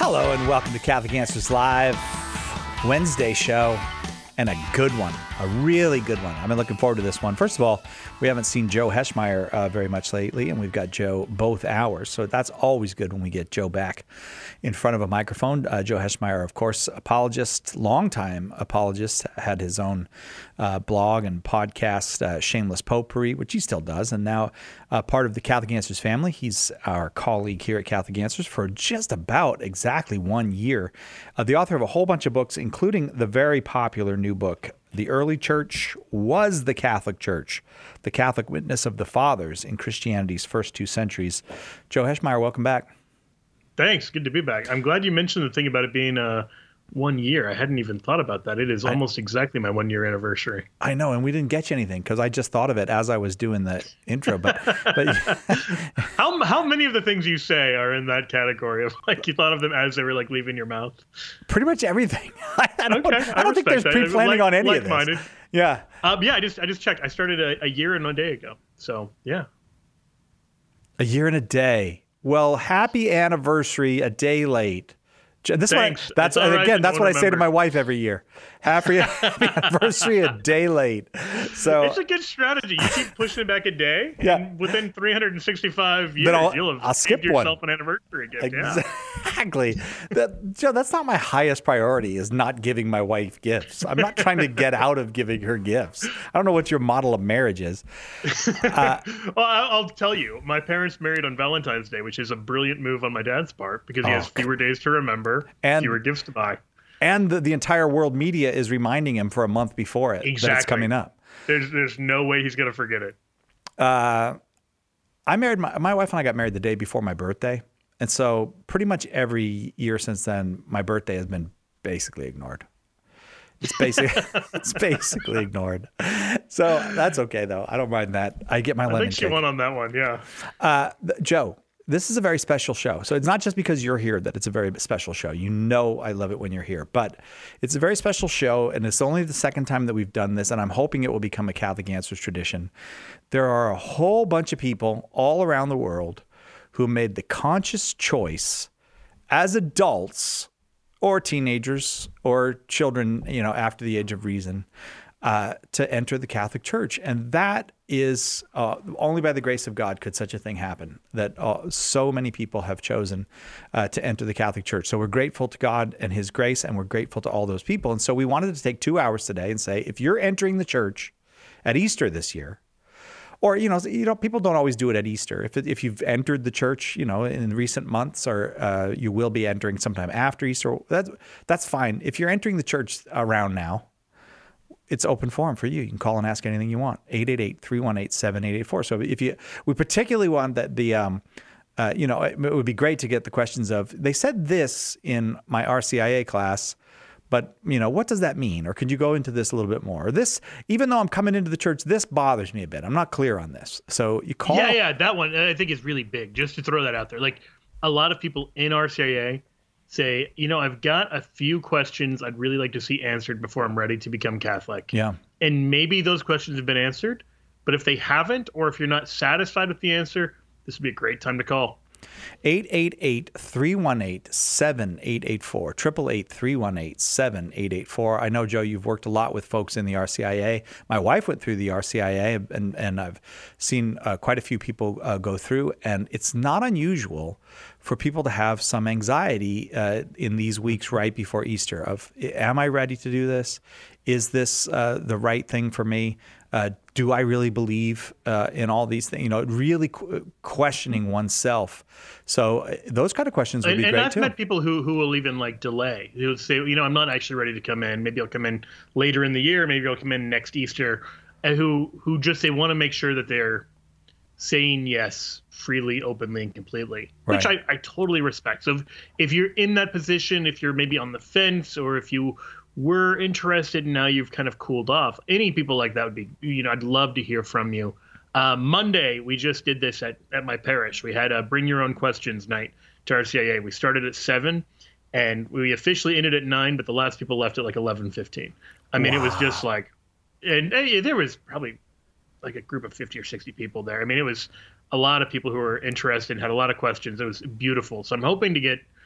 Hello and welcome to Catholic Answers Live, Wednesday show, and a good one, a really good one. I've been looking forward to this one. First of all, we haven't seen Joe Heschmeyer very much lately, and we've got Joe both hours, so that's always good when we get Joe back in front of a microphone. Joe Heschmeyer, of course, apologist, longtime apologist, had his own blog and podcast, Shameless Popery, which he still does, and now part of the Catholic Answers family. He's our colleague here at Catholic Answers for just about exactly 1 year. The author of a whole bunch of books, including the very popular new book, The Early Church Was the Catholic Church, The Catholic Witness of the Fathers in Christianity's First 2 Centuries. Joe Heschmeyer, welcome back. Thanks. Good to be back. I'm glad you mentioned the thing about it being 1 year. I hadn't even thought about that. It is almost exactly my 1 year anniversary. I know, and we didn't get you anything because I just thought of it as I was doing the intro. But how many of the things you say are in that category of like you thought of them as they were like leaving your mouth? Pretty much everything. I don't think there's pre-planning on any of this. Yeah. Yeah. I just checked. I started a year and 1 day ago. So yeah. A year and a day. Well, happy anniversary a day late. That's what I say to my wife every year. Happy anniversary a day late. So it's a good strategy. You keep pushing it back a day, and within 365 years, you'll have skip yourself an anniversary gift. Exactly. Joe, that's not my highest priority, is not giving my wife gifts. I'm not trying to get out of giving her gifts. I don't know what your model of marriage is. Well, I'll tell you. My parents married on Valentine's Day, which is a brilliant move on my dad's part because he has fewer days to remember. And fewer gifts to buy. And the entire world media is reminding him for a month before it that it's coming up. There's no way he's going to forget it. I married my wife and I got married the day before my birthday. And so pretty much every year since then, my birthday has been basically ignored. It's basically ignored. So that's okay, though. I don't mind that. I get my lemon cake. I think she won on that one, yeah. Joe, this is a very special show. So it's not just because you're here that it's a very special show. You know I love it when you're here. But it's a very special show, and it's only the second time that we've done this, and I'm hoping it will become a Catholic Answers tradition. There are a whole bunch of people all around the world who made the conscious choice as adults or teenagers or children, after the age of reason, to enter the Catholic Church. And that is only by the grace of God could such a thing happen, that so many people have chosen to enter the Catholic Church. So we're grateful to God and his grace, and we're grateful to all those people. And so we wanted to take 2 hours today and say, if you're entering the church at Easter this year, or, people don't always do it at Easter. If you've entered the church, in recent months, or you will be entering sometime after Easter, that's fine. If you're entering the church around now, it's open forum for you. You can call and ask anything you want. 888-318-7884. So we particularly want that it would be great to get the questions of, they said this in my RCIA class, but, what does that mean? Or could you go into this a little bit more? Or this, even though I'm coming into the church, this bothers me a bit. I'm not clear on this. So you call. Yeah, that one I think is really big, just to throw that out there. Like a lot of people in RCIA say, I've got a few questions I'd really like to see answered before I'm ready to become Catholic. Yeah. And maybe those questions have been answered, but if they haven't, or if you're not satisfied with the answer, this would be a great time to call. 888-318-7884, 888-318-7884. I know, Joe, you've worked a lot with folks in the RCIA. My wife went through the RCIA, and I've seen quite a few people go through, and it's not unusual for people to have some anxiety in these weeks right before Easter of, am I ready to do this? Is this the right thing for me? Do I really believe in all these things? Really questioning oneself. So those kind of questions would be great too. And I've met people who will even delay. They would say, I'm not actually ready to come in. Maybe I'll come in later in the year. Maybe I'll come in next Easter. And who just, they want to make sure that they're saying yes freely, openly, and completely, right. Which I totally respect. So if you're in that position, if you're maybe on the fence, or if you were interested and now you've kind of cooled off, any people like that would be, I'd love to hear from you. Monday, we just did this at my parish. We had a bring your own questions night to RCIA. We started at 7 and we officially ended at 9, but the last people left at 11:15. I mean, It was just and there was probably a group of 50 or 60 people there. I mean, it was a lot of people who were interested and had a lot of questions. It was beautiful. So I'm hoping to get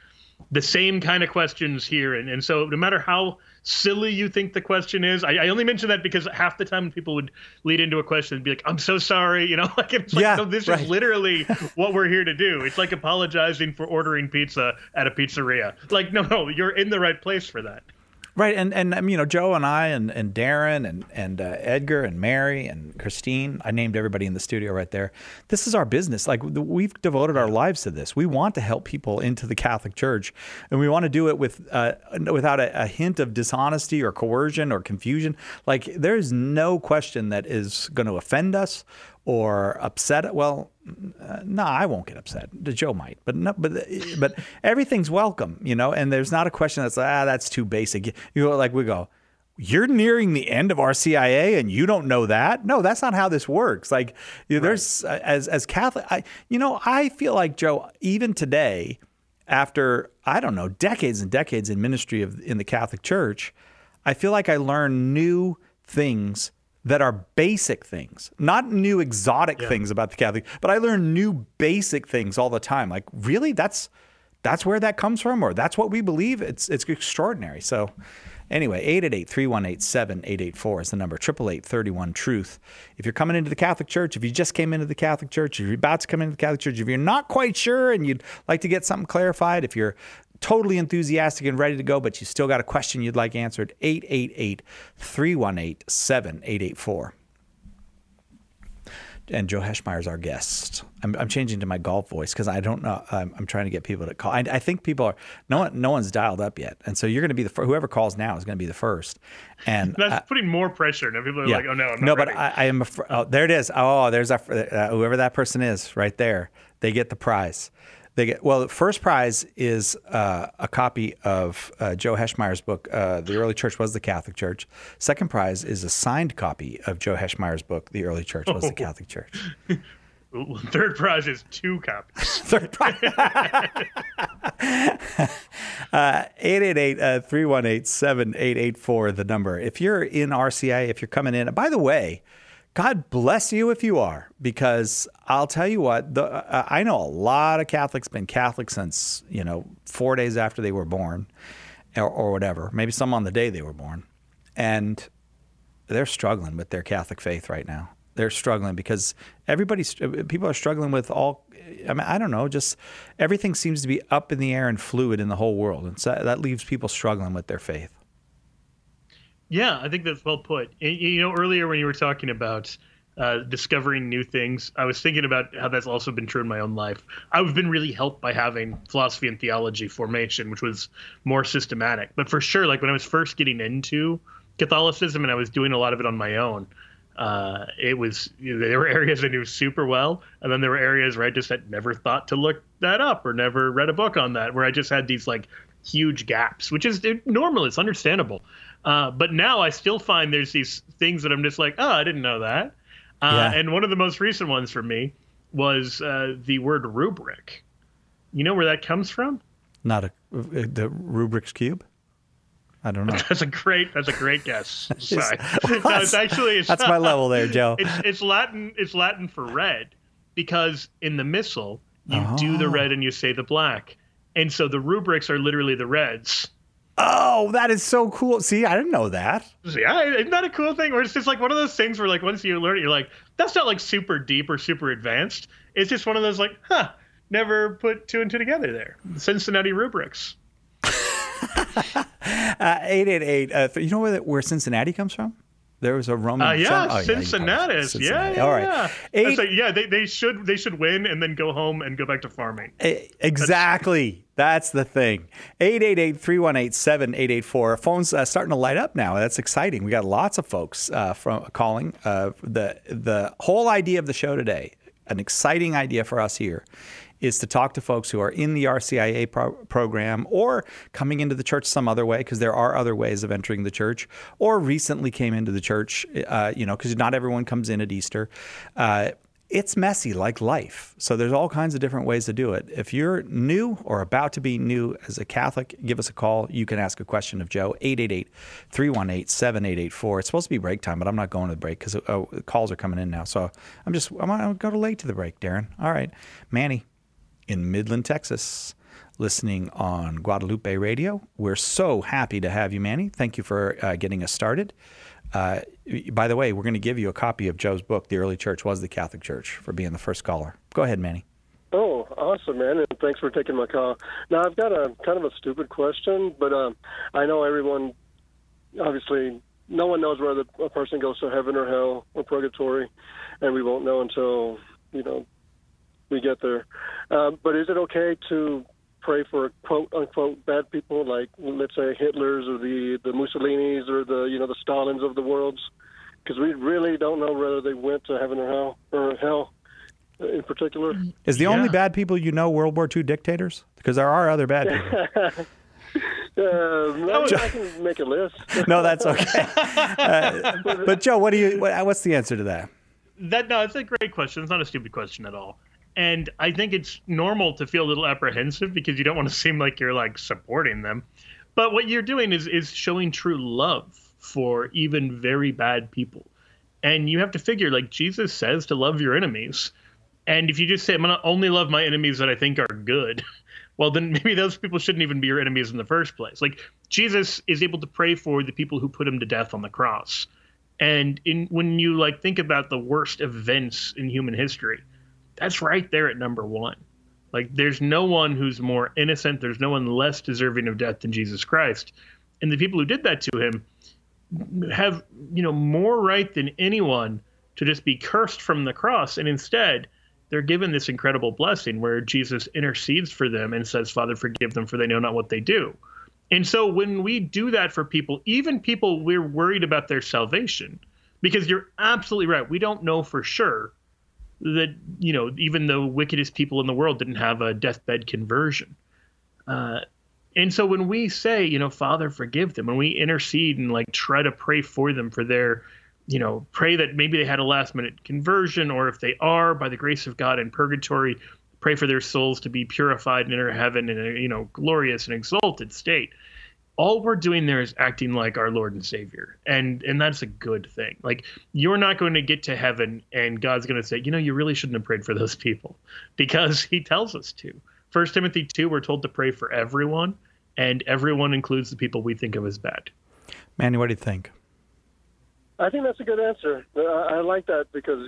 the same kind of questions here. And so no matter how silly you think the question is, I only mention that because half the time people would lead into a question and be like, I'm so sorry. Like, it's like, no, this is literally what we're here to do. It's like apologizing for ordering pizza at a pizzeria. Like, no, you're in the right place for that. Right. And Joe and I and Darren and Edgar and Mary and Christine, I named everybody in the studio right there. This is our business. Like, we've devoted our lives to this. We want to help people into the Catholic Church, and we want to do it without a hint of dishonesty or coercion or confusion. Like, there's no question that is going to offend us or upset. Well, no, I won't get upset. Joe might, but no, but everything's welcome, and there's not a question that's that's too basic. We go, you're nearing the end of RCIA and you don't know that? No, that's not how this works. Like, there's as Catholic, I feel like, Joe, even today, after, I don't know, decades and decades in ministry in the Catholic Church, I feel like I learn new things that are basic things, not new exotic things about the Catholic, but I learn new basic things all the time. Like, really, that's where that comes from, or that's what we believe. It's extraordinary. So anyway, 888-318-7884 is the number, 888-31-TRUTH. If you're coming into the Catholic Church, if you just came into the Catholic Church, if you're about to come into the Catholic Church, if you're not quite sure and you'd like to get something clarified, if you're totally enthusiastic and ready to go, but you still got a question you'd like answered, 888-318-7884. And Joe Heschmeyer is our guest. I'm changing to my golf voice because I don't know. I'm trying to get people to call. I think people are, no one's dialed up yet. And so you're going to be whoever calls now is going to be the first. And that's putting more pressure. Now people are like, oh no, I'm not ready. But I am, there it is. Oh, there's whoever that person is right there. They get the prize. The first prize is a copy of Joe Heschmeyer's book, The Early Church Was the Catholic Church. Second prize is a signed copy of Joe Heschmeyer's book, The Early Church Was the Catholic Church. Third prize is 2 copies. Third prize. 888-318-7884, the number. If you're in RCI, if you're coming in, by the way, God bless you if you are, because I'll tell you what, I know a lot of Catholics been Catholic since, 4 days after they were born or whatever, maybe some on the day they were born. And they're struggling with their Catholic faith right now. They're struggling because people are struggling with I don't know, just everything seems to be up in the air and fluid in the whole world. And so that leaves people struggling with their faith. Yeah, I think that's well put. Earlier when you were talking about discovering new things, I was thinking about how that's also been true in my own life. I've been really helped by having philosophy and theology formation, which was more systematic. But for sure, like when I was first getting into Catholicism and I was doing a lot of it on my own, there were areas I knew super well, and then there were areas where I just had never thought to look that up or never read a book on that, where I just had these like huge gaps, which is normal. It's understandable. But now I still find there's these things that I'm just like, I didn't know that. And one of the most recent ones for me was the word rubric. You know where that comes from? Not the Rubik's Cube? I don't know. That's a great guess. Sorry. That's my level there, Joe. It's Latin for red, because in the Missal you do the red and you say the black. And so the rubrics are literally the reds. Oh, that is so cool. See, I didn't know that. Yeah, isn't that a cool thing? Or it's just like one of those things where like once you learn it, you're like, that's not like super deep or super advanced. It's just one of those like, never put 2 and 2 together there. Cincinnati rubrics. 888. You know where Cincinnati comes from? There was a Roman. Cincinnati. Yeah. All right. They should win and then go home and go back to farming. Exactly. That's the thing. 888-318-7884. Phone's starting to light up now. That's exciting. We got lots of folks from calling. The whole idea of the show today, an exciting idea for us here, is to talk to folks who are in the RCIA program or coming into the church some other way, because there are other ways of entering the church, or recently came into the church, because not everyone comes in at Easter. It's messy like life. So there's all kinds of different ways to do it. If you're new or about to be new as a Catholic, give us a call. You can ask a question of Joe, 888-318-7884. It's supposed to be break time, but I'm not going to the break because calls are coming in now. So I'm going to go late to the break, Darren. All right. Manny in Midland, Texas. listening on Guadalupe Radio. We're so happy to have you, Manny. Thank you for getting us started. By the way, we're going to give you a copy of Joe's book, The Early Church Was the Catholic Church, for being the first caller. Go ahead, Manny. Oh, awesome, man, and thanks for taking my call. Now, I've got a kind of a stupid question, but I know everyone, obviously, no one knows whether a person goes to heaven or hell or purgatory, and we won't know until, we get there. But is it okay to pray for quote-unquote bad people, like, let's say, Hitlers or the Mussolinis or the Stalins of the world? Because we really don't know whether they went to heaven or hell in particular. Is the only bad people World War II dictators? Because there are other bad people. I can make a list. No, that's okay. But Joe, what's the answer to that? No, it's a great question. It's not a stupid question at all. And I think it's normal to feel a little apprehensive because you don't want to seem like you're like supporting them. But what you're doing is showing true love for even very bad people. And you have to figure, like Jesus says, to love your enemies. And if you just say, I'm going to only love my enemies that I think are good, well, then maybe those people shouldn't even be your enemies in the first place. Like Jesus is able to pray for the people who put him to death on the cross. And when you think about the worst events in human history, that's right there at number one. Like there's no one who's more innocent. There's no one less deserving of death than Jesus Christ. And the people who did that to him have, more right than anyone to just be cursed from the cross. And instead, they're given this incredible blessing where Jesus intercedes for them and says, Father, forgive them, for they know not what they do. And so when we do that for people, even people we're worried about their salvation, because you're absolutely right, we don't know for sure that, even the wickedest people in the world didn't have a deathbed conversion. And so when we say, Father, forgive them, when we intercede and try to pray for them for their, pray that maybe they had a last minute conversion, or if they are, by the grace of God in purgatory, pray for their souls to be purified and enter heaven in a, glorious and exalted state. All we're doing there is acting like our Lord and Savior. And that's a good thing. Like you're not going to get to heaven and God's going to say, you really shouldn't have prayed for those people, because he tells us to. 1 Timothy 2, we're told to pray for everyone, and everyone includes the people we think of as bad. Manny, what do you think? I think that's a good answer. I like that because,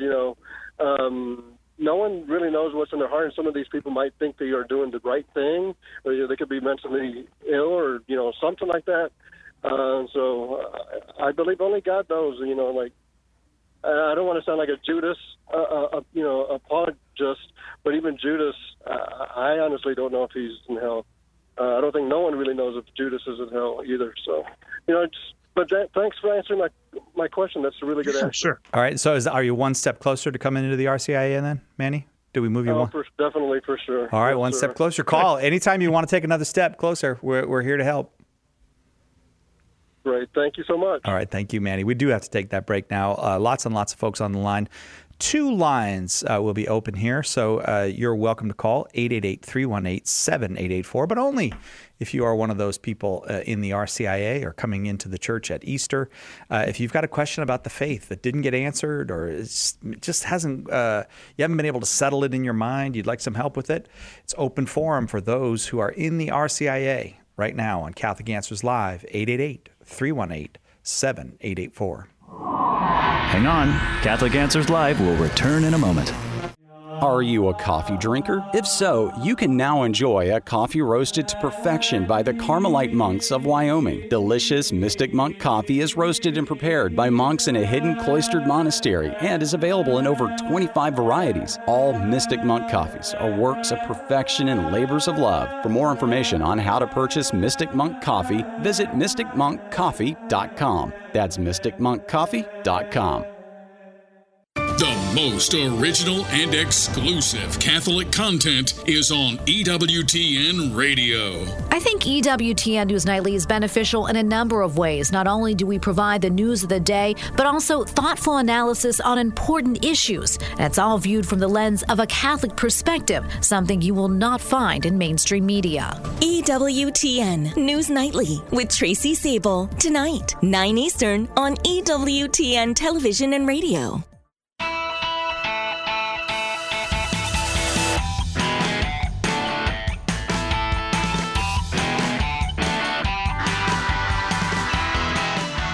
no one really knows what's in their heart, and some of these people might think they are doing the right thing, or they could be mentally ill or, something like that. So I believe only God knows, I don't want to sound like a Judas, apologist, but even Judas, I honestly don't know if he's in hell. I don't think no one really knows if Judas is in hell either. So, thanks for answering my question. That's a really good answer. Sure. All right. So are you one step closer to coming into the RCIA then, Manny? Did we move you one? Definitely, for sure. All right, one step closer. Call. Anytime you want to take another step closer, we're here to help. Great. Thank you so much. All right. Thank you, Manny. We do have to take that break now. Lots and lots of folks on the line. 2 lines will be open here, so you're welcome to call 888-318-7884, but only if you are one of those people in the RCIA or coming into the church at Easter. If you've got a question about the faith that didn't get answered, or it just hasn't, you haven't been able to settle it in your mind, you'd like some help with it, it's open forum for those who are in the RCIA right now on Catholic Answers Live, 888-318-7884. Hang on. Catholic Answers Live will return in a moment. Are you a coffee drinker? If so, you can now enjoy a coffee roasted to perfection by the Carmelite monks of Wyoming. Delicious Mystic Monk coffee is roasted and prepared by monks in a hidden cloistered monastery and is available in over 25 varieties. All Mystic Monk coffees are works of perfection and labors of love. For more information on how to purchase Mystic Monk coffee, visit mysticmonkcoffee.com. That's mysticmonkcoffee.com. The most original and exclusive Catholic content is on EWTN Radio. I think EWTN News Nightly is beneficial in a number of ways. Not only do we provide the news of the day, but also thoughtful analysis on important issues. And it's all viewed from the lens of a Catholic perspective, something you will not find in mainstream media. EWTN News Nightly with Tracy Sable. Tonight, 9 Eastern on EWTN Television and Radio.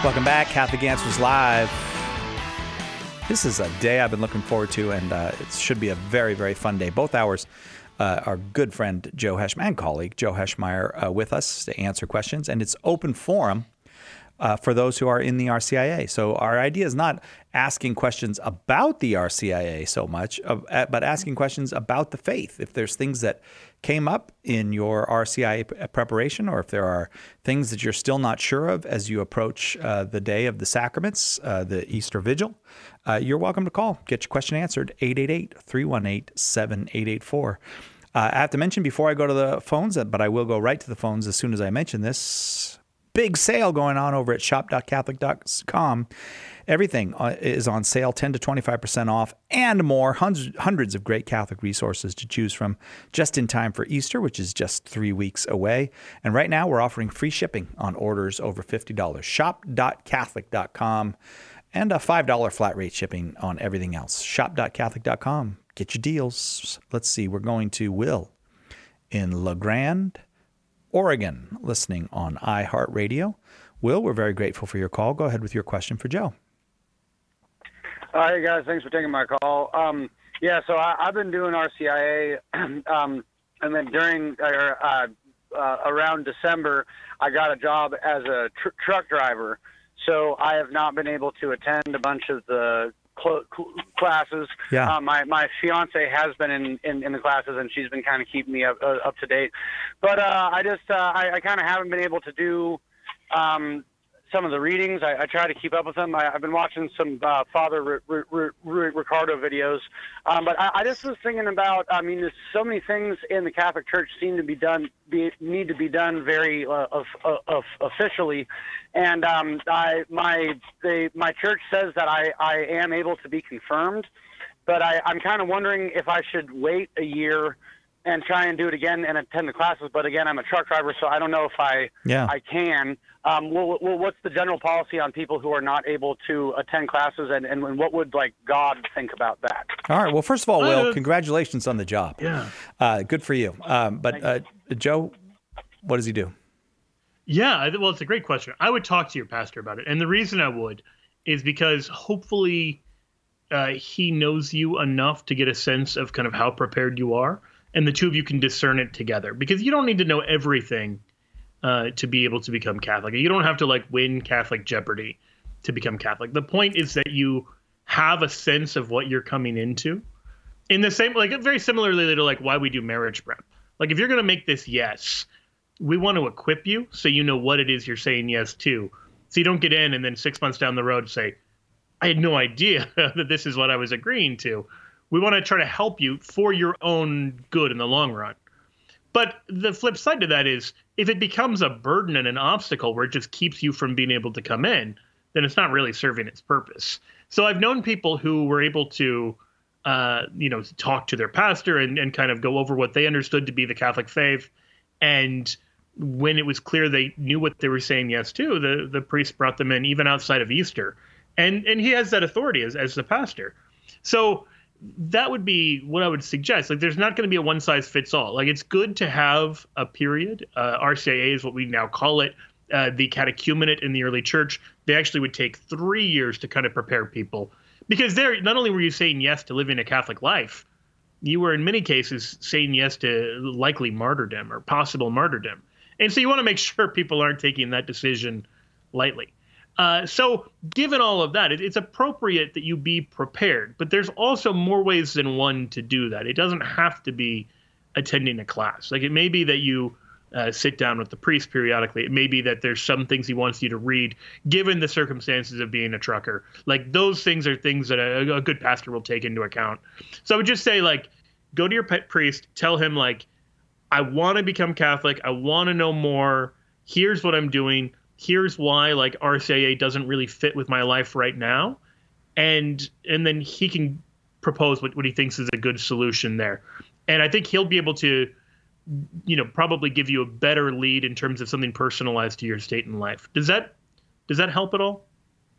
Welcome back, Catholic Answers Live. This is a day I've been looking forward to, and it should be a very, very fun day. Both hours, our good friend Joe Heschmeyer and colleague Joe Heschmeyer with us to answer questions, and it's open forum for those who are in the RCIA. So our idea is not asking questions about the RCIA so much, but asking questions about the faith. If there's things that came up in your RCIA preparation, or if there are things that you're still not sure of as you approach the day of the sacraments, the Easter Vigil, you're welcome to call. Get your question answered, 888-318-7884. I have to mention before I go to the phones, but I will go right to the phones as soon as I mention this. Big sale going on over at shop.catholic.com. Everything is on sale, 10 to 25% off, and more. Hundreds of great Catholic resources to choose from just in time for Easter, which is just 3 weeks away. And right now, we're offering free shipping on orders over $50. Shop.catholic.com, and a $5 flat rate shipping on everything else. Shop.catholic.com. Get your deals. Let's see. We're going to Will in La Grande, Oregon, listening on iHeartRadio. Will, we're very grateful for your call. Go ahead with your question for Joe. Hey, guys. Thanks for taking my call. So I've been doing RCIA, and then during around December, I got a job as a truck driver. So I have not been able to attend a bunch of the classes. Yeah. My fiance has been in the classes, and she's been kind of keeping me up to date. But I kind of haven't been able to do some of the readings. I try to keep up with them. I've been watching some Father Ricardo videos. But I just was thinking about, there's so many things in the Catholic Church need to be done very officially. And my church says that I am able to be confirmed, but I'm kind of wondering if I should wait a year and try and do it again and attend the classes. But again, I'm a truck driver, so I don't know if I can. What's the general policy on people who are not able to attend classes, and what would God think about that? All right. Well, first of all, Will, congratulations on the job. Yeah. Good for you. But Joe, what does he do? Yeah, well, it's a great question. I would talk to your pastor about it. And the reason I would is because hopefully he knows you enough to get a sense of kind of how prepared you are, and the two of you can discern it together. Because you don't need to know everything to be able to become Catholic. You don't have to win Catholic Jeopardy to become Catholic. The point is that you have a sense of what you're coming into. In the same, very similarly to why we do marriage prep. If you're going to make this yes, we want to equip you so you know what it is you're saying yes to. So you don't get in and then 6 months down the road say, I had no idea that this is what I was agreeing to. We want to try to help you for your own good in the long run. But the flip side to that is if it becomes a burden and an obstacle where it just keeps you from being able to come in, then it's not really serving its purpose. So I've known people who were able to, talk to their pastor and kind of go over what they understood to be the Catholic faith. And when it was clear they knew what they were saying yes to, the priest brought them in even outside of Easter. And he has that authority as the pastor. So that would be what I would suggest. There's not going to be a one-size-fits-all. It's good to have a period. RCIA is what we now call it. The catechumenate in the early church, they actually would take 3 years to kind of prepare people. Because there, not only were you saying yes to living a Catholic life, you were in many cases saying yes to likely martyrdom or possible martyrdom. And so you want to make sure people aren't taking that decision lightly. So given all of that, it's appropriate that you be prepared. But there's also more ways than one to do that. It doesn't have to be attending a class. It may be that you sit down with the priest periodically. It may be that there's some things he wants you to read, given the circumstances of being a trucker. Those things are things that a good pastor will take into account. So I would just say, go to your pet priest, tell him, I want to become Catholic. I want to know more. Here's what I'm doing. Here's why RCIA doesn't really fit with my life right now. And then he can propose what he thinks is a good solution there. And I think he'll be able to, probably give you a better lead in terms of something personalized to your state in life. Does that help at all?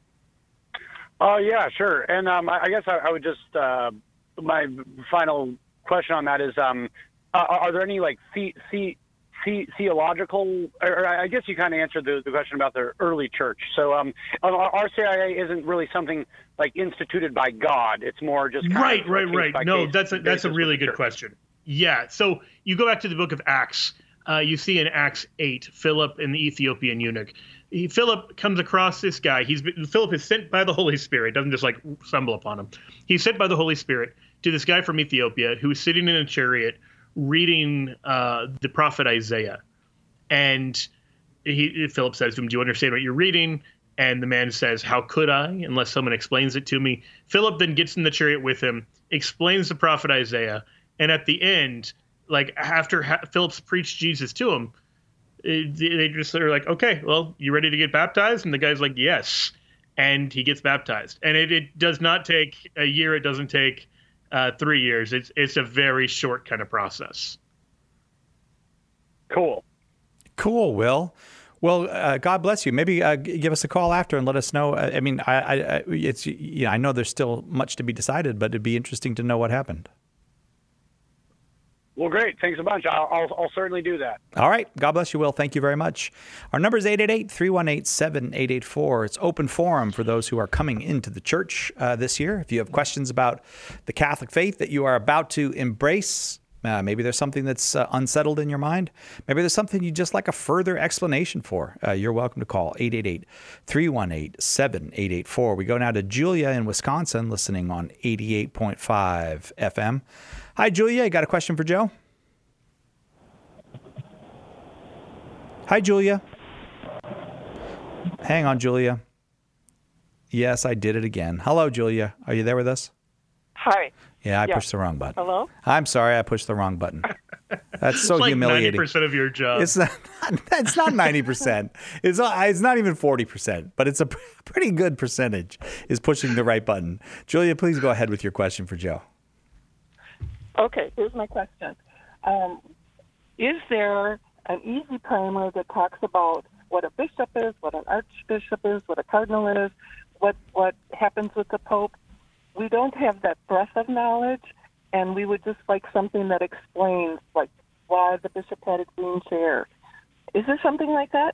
Oh, yeah, sure. And I guess I would just, my final question on that is, are there any theological, or I guess you kind of answered the question about the early church. So RCIA isn't really something like instituted by God. It's more just right. No, that's a really good question. Yeah. So you go back to the book of Acts. You see in Acts 8, Philip and the Ethiopian eunuch. Philip comes across this guy. Philip is sent by the Holy Spirit. Doesn't just like stumble upon him. He's sent by the Holy Spirit to this guy from Ethiopia who's sitting in a chariot reading the prophet Isaiah. And Philip says to him, "Do you understand what you're reading?" And the man says, "How could I, unless someone explains it to me?" Philip then gets in the chariot with him, explains the prophet Isaiah, and at the end, like after Philip's preached Jesus to him, they're like, "Okay, well, you ready to get baptized?" And the guy's like, "Yes," and he gets baptized. And it does not take a year. It doesn't take 3 years. It's a very short kind of process. Cool, Will. Well, God bless you. Maybe give us a call after and let us know. I mean, I know there's still much to be decided, but it'd be interesting to know what happened. Well, great. Thanks a bunch. I'll certainly do that. All right. God bless you, Will. Thank you very much. Our number is 888-318-7884. It's open forum for those who are coming into the church this year. If you have questions about the Catholic faith that you are about to embrace, maybe there's something that's unsettled in your mind. Maybe there's something you just like a further explanation for. You're welcome to call 888-318-7884. We go now to Julia in Wisconsin, listening on 88.5 FM. Hi, Julia. You got a question for Joe? Hi, Julia. Hang on, Julia. Yes, I did it again. Hello, Julia. Are you there with us? Hi. Yeah, I pushed the wrong button. Hello? I'm sorry, I pushed the wrong button. That's so it's like humiliating. 90% of your job. It's not 90%. It's not even 40%, but it's a pretty good percentage is pushing the right button. Julia, please go ahead with your question for Joe. Okay, here's my question. Is there an easy primer that talks about what a bishop is, what an archbishop is, what a cardinal is, what happens with the Pope? We don't have that breadth of knowledge, and we would just like something that explains, like, why the bishop had a green chair. Is there something like that?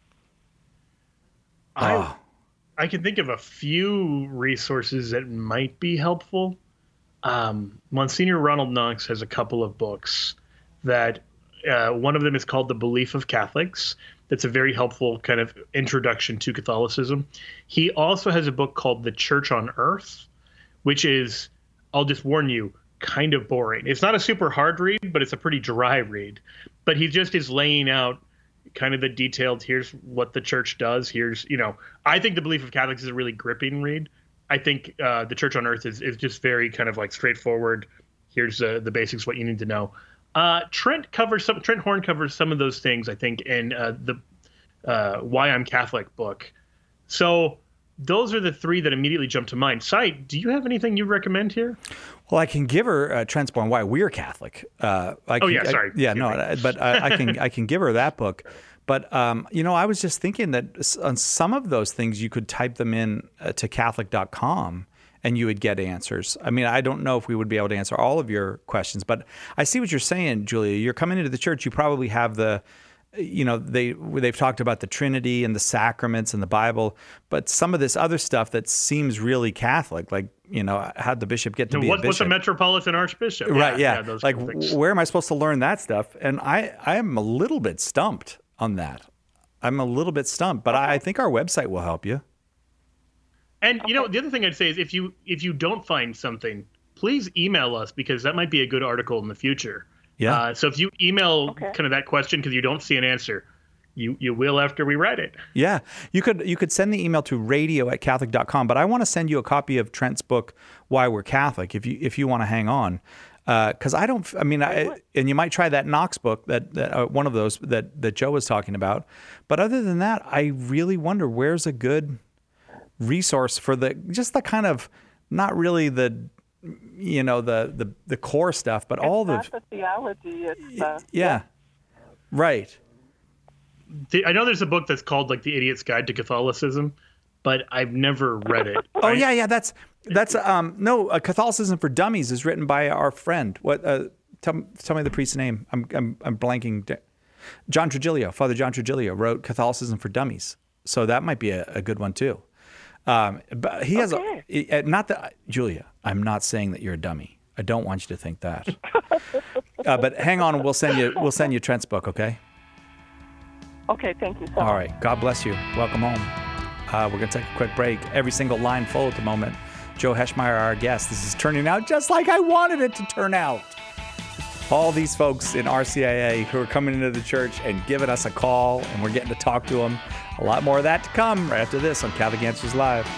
I can think of a few resources that might be helpful. Monsignor Ronald Knox has a couple of books that one of them is called The Belief of Catholics. That's a very helpful kind of introduction to Catholicism. He also has a book called The Church on Earth, which is, I'll just warn you, kind of boring. It's not a super hard read, but it's a pretty dry read. But he just is laying out kind of the detailed, here's what the church does. I think The Belief of Catholics is a really gripping read. I think The Church on Earth is just very kind of like straightforward. Here's the basics, what you need to know. Trent Horn covers some of those things, I think, in the Why I'm Catholic book. So those are the three that immediately jump to mind. Sai, do you have anything you recommend here? Well, I can give her Trent's Born Why We're Catholic. Sorry. But I can give her that book. But, I was just thinking that on some of those things, you could type them in to Catholic.com and you would get answers. I mean, I don't know if we would be able to answer all of your questions, but I see what you're saying, Julia. You're coming into the church. You probably have they've talked about the Trinity and the sacraments and the Bible, but some of this other stuff that seems really Catholic, like, how'd the bishop get to be a bishop? What's a metropolitan archbishop? Right, yeah. Like, where am I supposed to learn that stuff? And I am a little bit stumped on that. But I think our website will help you. And the other thing I'd say is if you don't find something, please email us, because that might be a good article in the future. Yeah. So if you email kind of that question because you don't see an answer, you will after we read it. Yeah. You could send the email to radio@catholic.com, but I want to send you a copy of Trent's book, Why We're Catholic, if you want to hang on. Because and you might try that Knox book, that one of those that Joe was talking about. But other than that, I really wonder where's a good resource for the kind of, not really the core stuff, but all not the theology. It's right. I know there's a book that's called like The Idiot's Guide to Catholicism, but I've never read it. Oh yeah. That's Catholicism for Dummies is written by our friend. What? Tell me the priest's name. I'm blanking. Father John Trujillo wrote Catholicism for Dummies. So that might be a good one too. But he has, not that, Julia, I'm not saying that you're a dummy. I don't want you to think that. But hang on, we'll send you Trent's book, okay? Okay, thank you so much. All right, God bless you. Welcome home. We're going to take a quick break. Every single line full at the moment. Joe Heschmeyer, our guest. This is turning out just like I wanted it to turn out. All these folks in RCIA who are coming into the church and giving us a call, and we're getting to talk to them. A lot more of that to come right after this on Catholic Answers Live.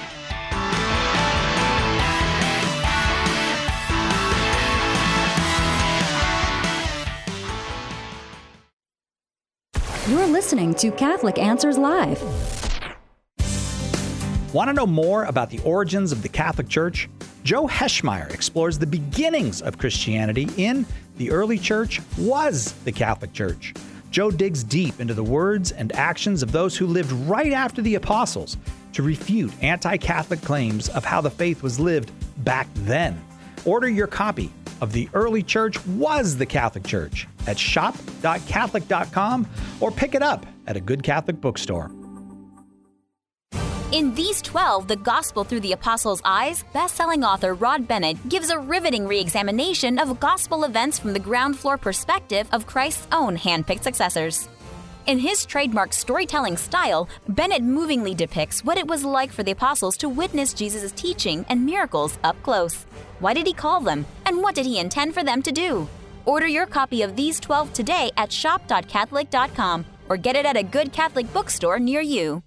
You're listening to Catholic Answers Live. Want to know more about the origins of the Catholic Church? Joe Heschmeyer explores the beginnings of Christianity in The Early Church Was the Catholic Church. Joe digs deep into the words and actions of those who lived right after the apostles to refute anti-Catholic claims of how the faith was lived back then. Order your copy of The Early Church Was the Catholic Church at shop.catholic.com or pick it up at a good Catholic bookstore. In These 12, The Gospel Through the Apostles' Eyes, best-selling author Rod Bennett gives a riveting re-examination of gospel events from the ground floor perspective of Christ's own hand-picked successors. In his trademark storytelling style, Bennett movingly depicts what it was like for the apostles to witness Jesus' teaching and miracles up close. Why did he call them, and what did he intend for them to do? Order your copy of These 12 today at shop.catholic.com or get it at a good Catholic bookstore near you.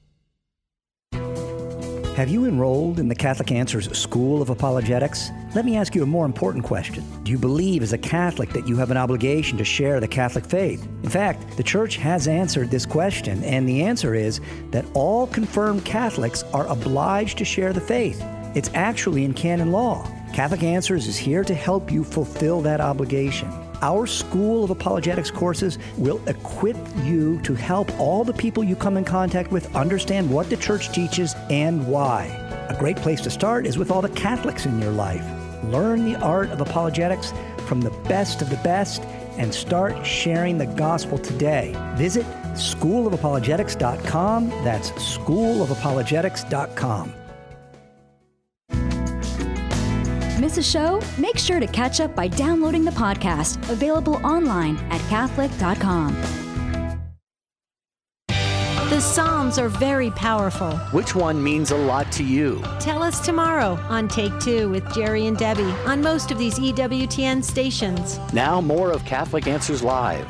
Have you enrolled in the Catholic Answers School of Apologetics? Let me ask you a more important question. Do you believe as a Catholic that you have an obligation to share the Catholic faith? In fact, the Church has answered this question, and the answer is that all confirmed Catholics are obliged to share the faith. It's actually in canon law. Catholic Answers is here to help you fulfill that obligation. Our School of Apologetics courses will equip you to help all the people you come in contact with understand what the Church teaches and why. A great place to start is with all the Catholics in your life. Learn the art of apologetics from the best of the best and start sharing the gospel today. Visit schoolofapologetics.com. That's schoolofapologetics.com. Miss a show? Make sure to catch up by downloading the podcast, available online at Catholic.com. The Psalms are very powerful. Which one means a lot to you? Tell us tomorrow on Take Two with Jerry and Debbie on most of these EWTN stations. Now more of Catholic Answers Live.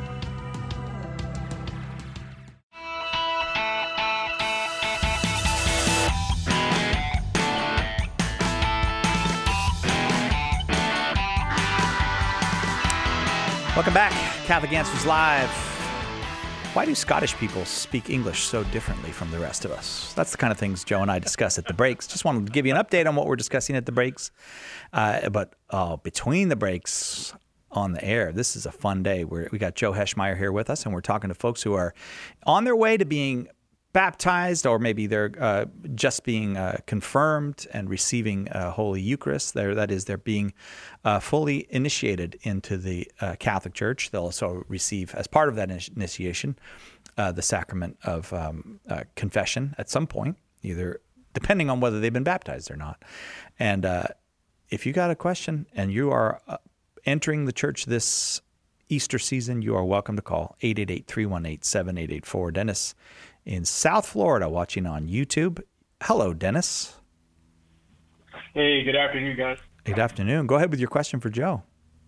Welcome back, Catholic Answers Live. Why do Scottish people speak English so differently from the rest of us? That's the kind of things Joe and I discuss at the breaks. Just wanted to give you an update on what we're discussing at the breaks. But between the breaks on the air, this is a fun day. We got Joe Heschmeyer here with us, and we're talking to folks who are on their way to being baptized, or maybe they're just being confirmed and receiving Holy Eucharist. That is, they're being fully initiated into the Catholic Church. They'll also receive, as part of that initiation, the sacrament of confession at some point, either depending on whether they've been baptized or not. And if you got a question and you are entering the church this Easter season, you are welcome to call 888-318-7884. Dennis in South Florida, watching on YouTube. Hello, Dennis. Hey, good afternoon, guys. Good afternoon. Go ahead with your question for Joe.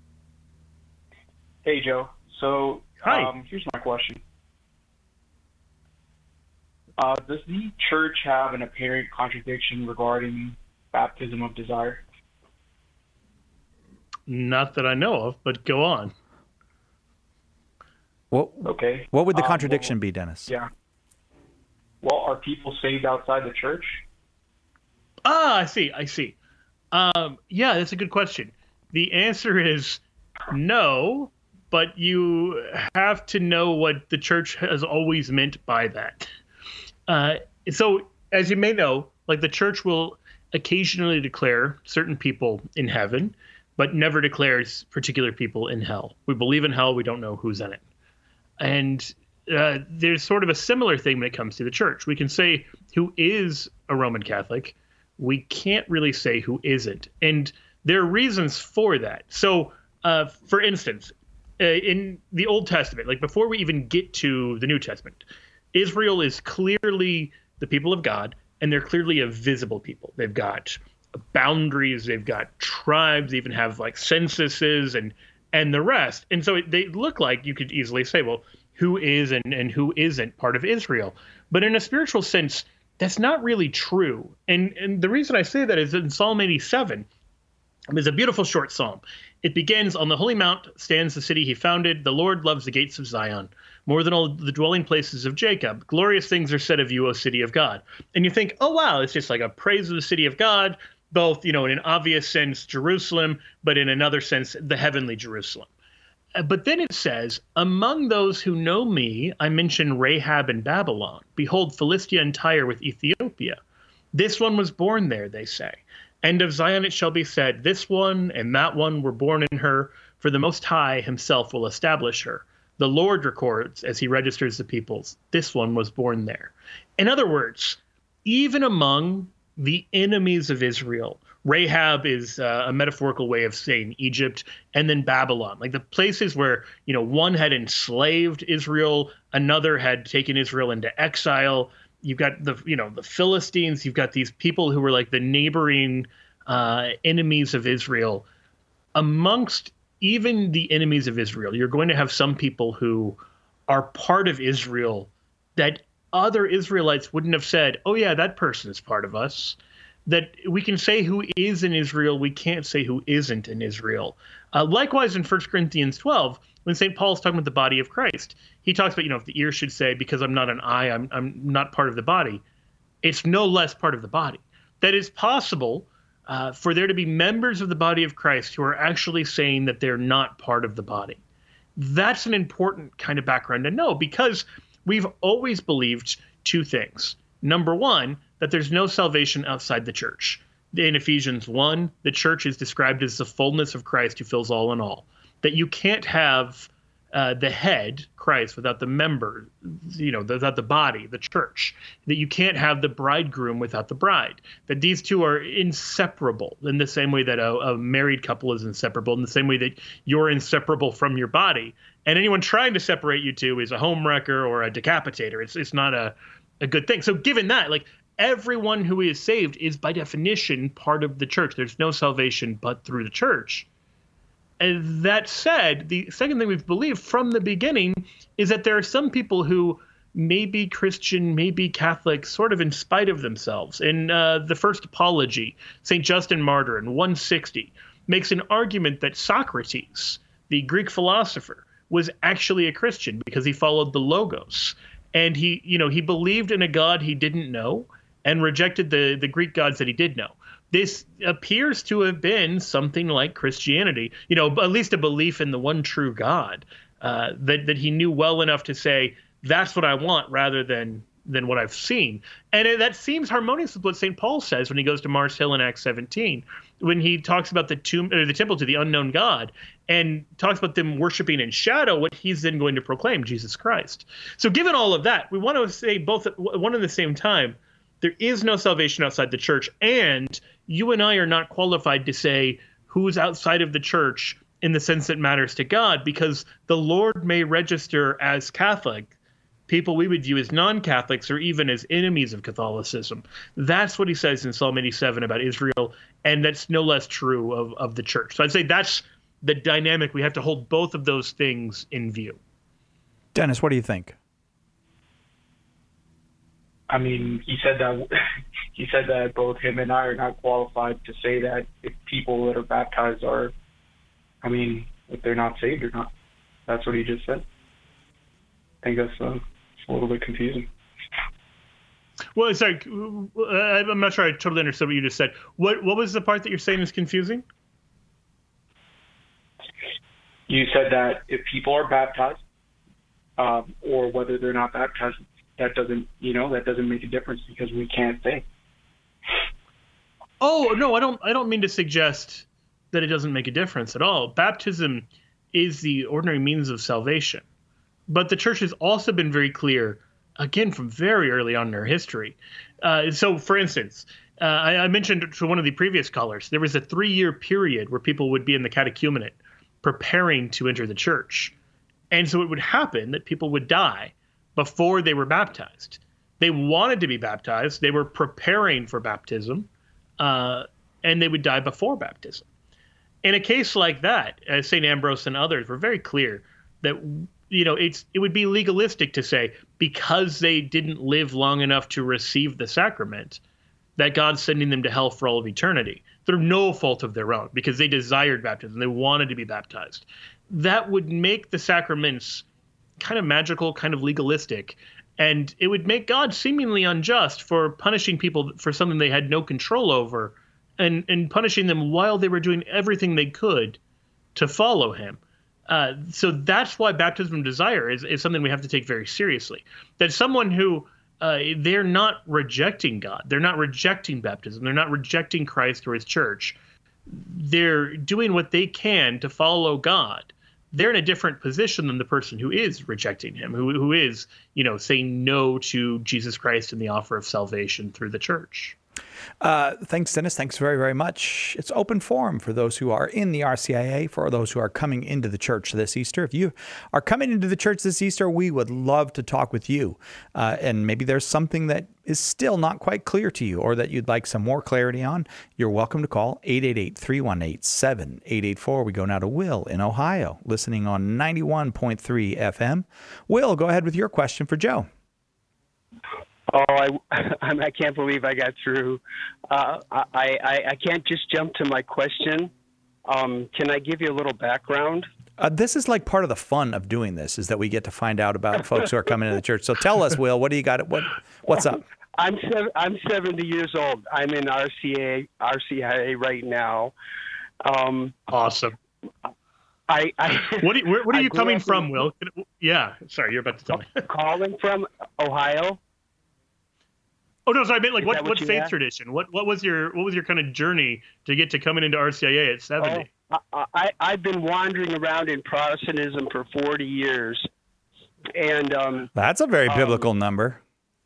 Hey, Joe. So, Hi. Here's my question. Does the church have an apparent contradiction regarding baptism of desire? Not that I know of, but go on. Okay. What would the contradiction be, Dennis? Yeah. Well, are people saved outside the church? I see. Yeah, that's a good question. The answer is no, but you have to know what the church has always meant by that. So, as you may know, like the church will occasionally declare certain people in heaven, but never declares particular people in hell. We believe in hell. We don't know who's in it. And there's sort of a similar thing when it comes to the church. We can say who is a Roman Catholic. We can't really say who isn't. And there are reasons for that. So, for instance, in the Old Testament, like before we even get to the New Testament, Israel is clearly the people of God, and they're clearly a visible people. They've got boundaries, they've got tribes, they even have like censuses and the rest. And so they look like you could easily say, well, who is and who isn't part of Israel? But in a spiritual sense, that's not really true. And the reason I say that is in Psalm 87, it's a beautiful short psalm. It begins, "On the holy mount stands the city he founded. The Lord loves the gates of Zion more than all the dwelling places of Jacob. Glorious things are said of you, O city of God." And you think, oh, wow, it's just like a praise of the city of God, both, in an obvious sense, Jerusalem, but in another sense, the heavenly Jerusalem. But then it says, "Among those who know me, I mention Rahab and Babylon. Behold, Philistia and Tyre with Ethiopia. This one was born there," they say. "And of Zion it shall be said, this one and that one were born in her, for the Most High himself will establish her. The Lord records as he registers the peoples, this one was born there." In other words, even among the enemies of Israel, Rahab is a metaphorical way of saying Egypt, and then Babylon, like the places where, one had enslaved Israel, another had taken Israel into exile. You've got the Philistines. You've got these people who were like the neighboring enemies of Israel. Amongst even the enemies of Israel, you're going to have some people who are part of Israel that other Israelites wouldn't have said, "Oh yeah, that person is part of us." That we can say who is in Israel, we can't say who isn't in Israel. Likewise, in 1 Corinthians 12, when St. Paul's talking about the body of Christ, he talks about, if the ear should say, "Because I'm not an eye, I'm not part of the body," it's no less part of the body. That it's possible for there to be members of the body of Christ who are actually saying that they're not part of the body. That's an important kind of background to know, because we've always believed two things. Number one, that there's no salvation outside the church. In Ephesians 1, the church is described as the fullness of Christ who fills all in all. That you can't have the head, Christ, without the member, without the body, the church. That you can't have the bridegroom without the bride. That these two are inseparable in the same way that a married couple is inseparable, in the same way that you're inseparable from your body. And anyone trying to separate you two is a homewrecker or a decapitator. It's not a good thing. So given that, everyone who is saved is by definition part of the church. There's no salvation but through the church. And that said, the second thing we've believed from the beginning is that there are some people who may be Christian, may be Catholic, sort of in spite of themselves. In the First Apology, St. Justin Martyr in 160 makes an argument that Socrates, the Greek philosopher, was actually a Christian because he followed the Logos. And he believed in a God he didn't know and rejected the Greek gods that he did know. This appears to have been something like Christianity, at least a belief in the one true God, that he knew well enough to say, that's what I want rather than what I've seen. And that seems harmonious with what St. Paul says when he goes to Mars Hill in Acts 17, when he talks about the temple to the unknown God and talks about them worshiping in shadow, what he's then going to proclaim, Jesus Christ. So given all of that, we want to say both at one and the same time, there is no salvation outside the church, and you and I are not qualified to say who's outside of the church in the sense that matters to God, because the Lord may register as Catholic people we would view as non-Catholics or even as enemies of Catholicism. That's what he says in Psalm 87 about Israel, and that's no less true of the church. So I'd say that's the dynamic. We have to hold both of those things in view. Dennis, what do you think? I mean, he said that both him and I are not qualified to say that if people that are baptized are, if they're not saved or not. That's what he just said. I think that's a little bit confusing. Well, sorry, I'm not sure I totally understood what you just said. What was the part that you're saying is confusing? You said that if people are baptized, or whether they're not baptized, that doesn't make a difference because we can't say. Oh no, I don't mean to suggest that it doesn't make a difference at all. Baptism is the ordinary means of salvation. But the church has also been very clear, again, from very early on in our history. So, for instance, I mentioned to one of the previous callers, there was a 3-year period where people would be in the catechumenate preparing to enter the church. And so it would happen that people would die before they were baptized. They wanted to be baptized. They were preparing for baptism, and they would die before baptism. In a case like that, St. Ambrose and others were very clear that, it would be legalistic to say because they didn't live long enough to receive the sacrament that God's sending them to hell for all of eternity. Through no fault of their own, because they desired baptism. They wanted to be baptized. That would make the sacraments kind of magical, kind of legalistic, and it would make God seemingly unjust for punishing people for something they had no control over and punishing them while they were doing everything they could to follow him. So that's why baptism of desire is something we have to take very seriously. That someone who they're not rejecting God. They're not rejecting baptism. They're not rejecting Christ or his church. They're doing what they can to follow God. They're in a different position than the person who is rejecting him, who is, saying no to Jesus Christ and the offer of salvation through the church. Thanks, Dennis. Thanks very, very much. It's open forum for those who are in the RCIA, for those who are coming into the church this Easter. If you are coming into the church this Easter, we would love to talk with you. And maybe there's something that is still not quite clear to you or that you'd like some more clarity on. You're welcome to call 888-318-7884. We go now to Will in Ohio, listening on 91.3 FM. Will, go ahead with your question for Joe. Oh, I can't believe I got through. I can't just jump to my question. Can I give you a little background? This is like part of the fun of doing this, is that we get to find out about folks who are coming into the church. So tell us, Will, what do you got? What's up? I'm 70 years old. I'm in RCIA right now. Awesome. Where are you coming from, Will? Yeah, sorry, you're about to tell me. Calling from Ohio. Oh no, sorry. I meant like what faith tradition? What was your kind of journey to get to coming into RCIA at 70? I've been wandering around in Protestantism for 40 years, and that's a very biblical number.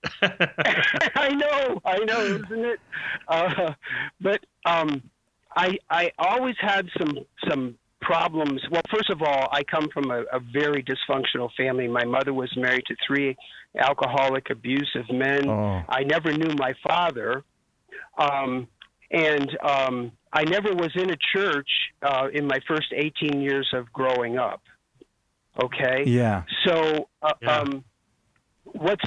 I know, isn't it? But I always had some problems. Well, first of all, I come from a very dysfunctional family. My mother was married to 3 alcoholic, abusive men. Oh. I never knew my father. And I never was in a church in my first 18 years of growing up. Okay? Yeah. So what's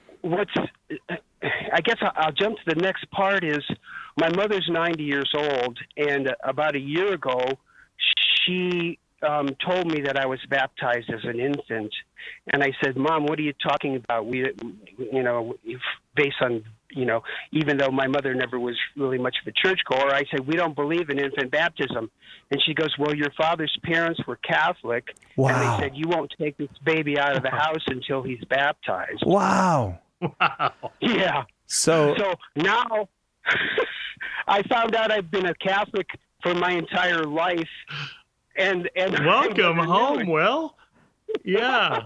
I guess I'll jump to the next part is my mother's 90 years old, and about a year ago, she told me that I was baptized as an infant, and I said, "Mom, what are you talking about?" Based on even though my mother never was really much of a churchgoer, I said, "We don't believe in infant baptism." And she goes, "Well, your father's parents were Catholic, wow. and they said you won't take this baby out of the house until he's baptized." Wow. Yeah. So now I found out I've been a Catholic for my entire life. And welcome home, Will. Yeah.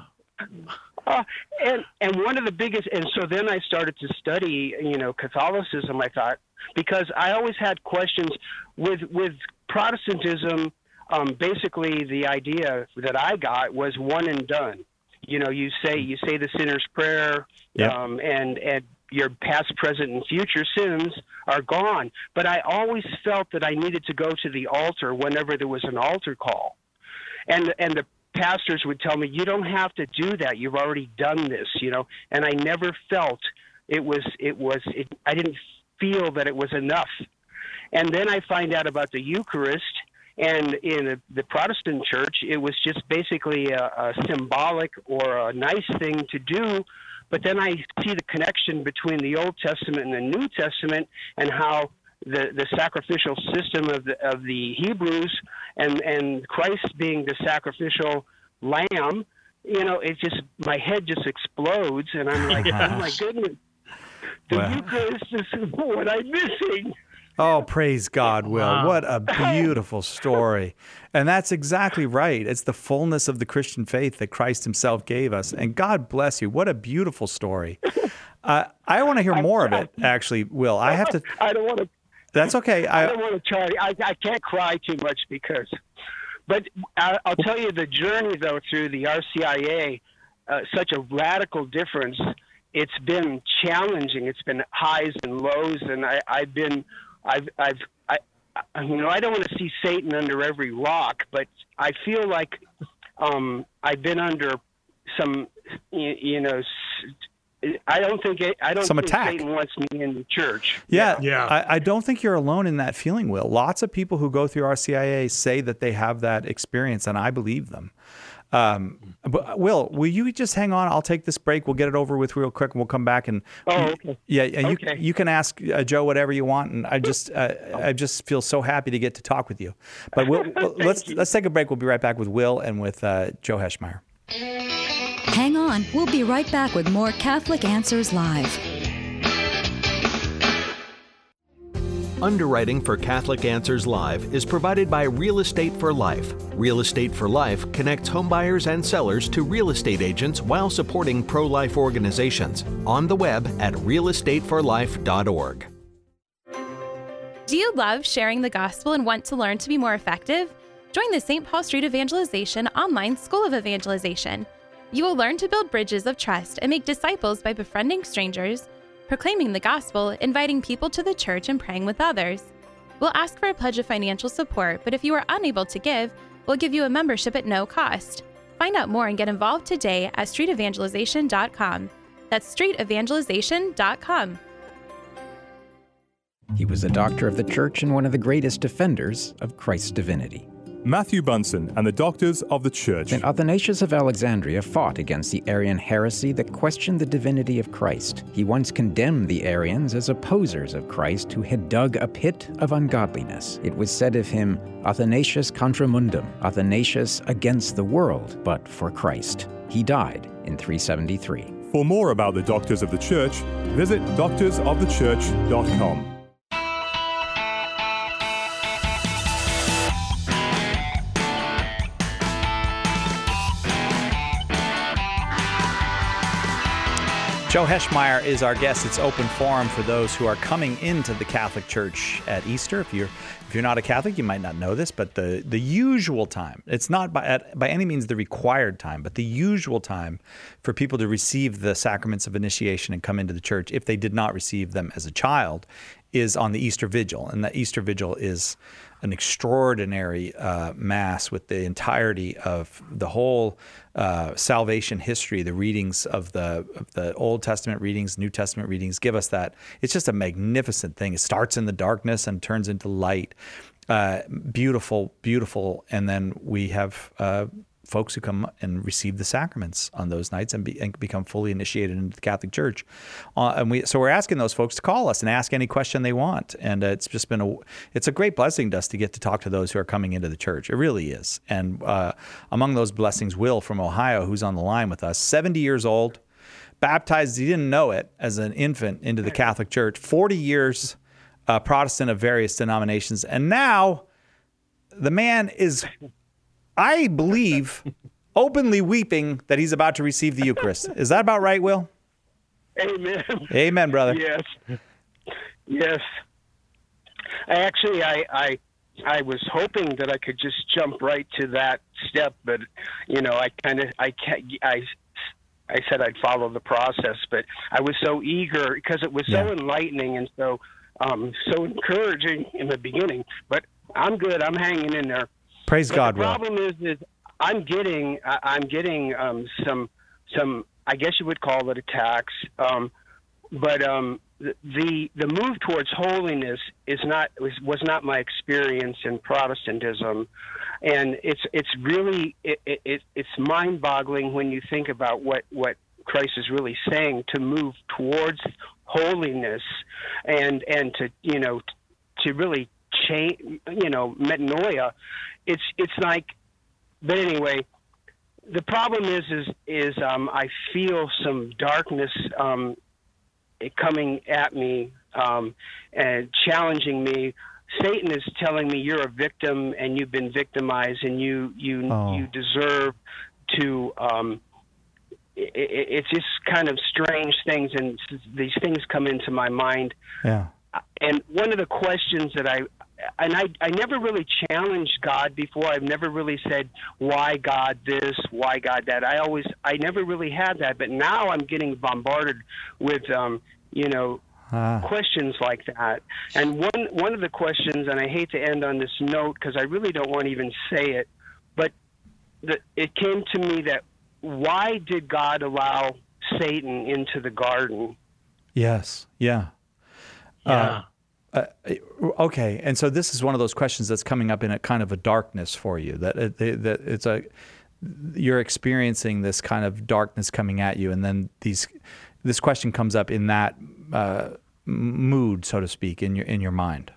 And one of the biggest, and so then I started to study, Catholicism. I thought, because I always had questions with Protestantism. Basically, the idea that I got was one and done. You say the sinner's prayer, yep. And your past, present, and future sins are gone. But I always felt that I needed to go to the altar whenever there was an altar call. And the pastors would tell me, "You don't have to do that. You've already done this," And I never felt I didn't feel that it was enough. And then I find out about the Eucharist, and in the Protestant church, it was just basically a symbolic or a nice thing to do. But then I see the connection between the Old Testament and the New Testament, and how the sacrificial system of the Hebrews and Christ being the sacrificial lamb. My head just explodes, and I'm like, oh my goodness, the Eucharist is what I'm missing. Oh, praise God, Will. Wow. What a beautiful story. And that's exactly right. It's the fullness of the Christian faith that Christ himself gave us. And God bless you. What a beautiful story. I want to hear more of it, actually, Will. I have to. I don't want to. That's okay. I don't want to try. I can't cry too much because. But I'll tell you the journey, though, through the RCIA, such a radical difference. It's been challenging. It's been highs and lows, and I don't want to see Satan under every rock, but I feel like I've been under some, I don't think Satan wants me in the church. Yeah. I don't think you're alone in that feeling, Will. Lots of people who go through RCIA say that they have that experience, and I believe them. But Will, will you just hang on? I'll take this break. We'll get it over with real quick, and we'll come back and okay. You can ask Joe whatever you want, and I just feel so happy to get to talk with you. But let's take a break. We'll be right back with Will and with Joe Heschmeyer. Hang on. We'll be right back with more Catholic Answers Live. Underwriting for Catholic Answers Live is provided by Real Estate for Life. Real Estate for Life connects homebuyers and sellers to real estate agents while supporting pro-life organizations. On the web at realestateforlife.org. Do you love sharing the gospel and want to learn to be more effective? Join the St. Paul Street Evangelization online School of Evangelization. You will learn to build bridges of trust and make disciples by befriending strangers, proclaiming the gospel, inviting people to the church, and praying with others. We'll ask for a pledge of financial support, but if you are unable to give, we'll give you a membership at no cost. Find out more and get involved today at streetevangelization.com. That's streetevangelization.com. He was a doctor of the church and one of the greatest defenders of Christ's divinity. Matthew Bunson and the Doctors of the Church. St. Athanasius of Alexandria fought against the Arian heresy that questioned the divinity of Christ. He once condemned the Arians as opposers of Christ who had dug a pit of ungodliness. It was said of him, Athanasius contra mundum, Athanasius against the world, but for Christ. He died in 373. For more about the Doctors of the Church, visit doctorsofthechurch.com. Joe Heschmeyer is our guest. It's open forum for those who are coming into the Catholic Church at Easter. If you're not a Catholic, you might not know this, but the usual time, it's not by any means the required time, but the usual time for people to receive the sacraments of initiation and come into the church, if they did not receive them as a child, is on the Easter Vigil. And the Easter Vigil is an extraordinary Mass with the entirety of the whole salvation history. The readings of the Old Testament readings, New Testament readings give us that. It's just a magnificent thing. It starts in the darkness and turns into light. Beautiful, beautiful. And then we have folks who come and receive the sacraments on those nights and become fully initiated into the Catholic Church. So we're asking those folks to call us and ask any question they want. And it's just been it's a great blessing to us to get to talk to those who are coming into the church. It really is. And among those blessings, Will from Ohio, who's on the line with us, 70 years old, baptized, he didn't know it, as an infant into the Catholic Church, 40 years Protestant of various denominations. And now the man is, I believe, openly weeping that he's about to receive the Eucharist. Is that about right, Will? Amen. Amen, brother. Yes. Yes. I was hoping that I could just jump right to that step, but I said I'd follow the process, but I was so eager because it was so enlightening and so encouraging in the beginning. But I'm good. I'm hanging in there. Praise God, Will. The problem is I'm getting some I guess you would call it attacks, but the move towards holiness was not my experience in Protestantism, and it's really it's mind-boggling when you think about what Christ is really saying, to move towards holiness and to really change, metanoia. It's like, but anyway, the problem is I feel some darkness coming at me and challenging me. Satan is telling me you're a victim and you've been victimized and you deserve to. It's just kind of strange things, and these things come into my mind. Yeah. And one of the questions that I never really challenged God before. I've never really said, why God this, why God that. I never really had that. But now I'm getting bombarded with, questions like that. And one of the questions, and I hate to end on this note because I really don't want to even say it, but it came to me that why did God allow Satan into the garden? Yes. Yeah. Yeah. Okay, and so this is one of those questions that's coming up in a kind of a darkness for you. You're experiencing this kind of darkness coming at you, and then this question comes up in that mood, so to speak, in your mind.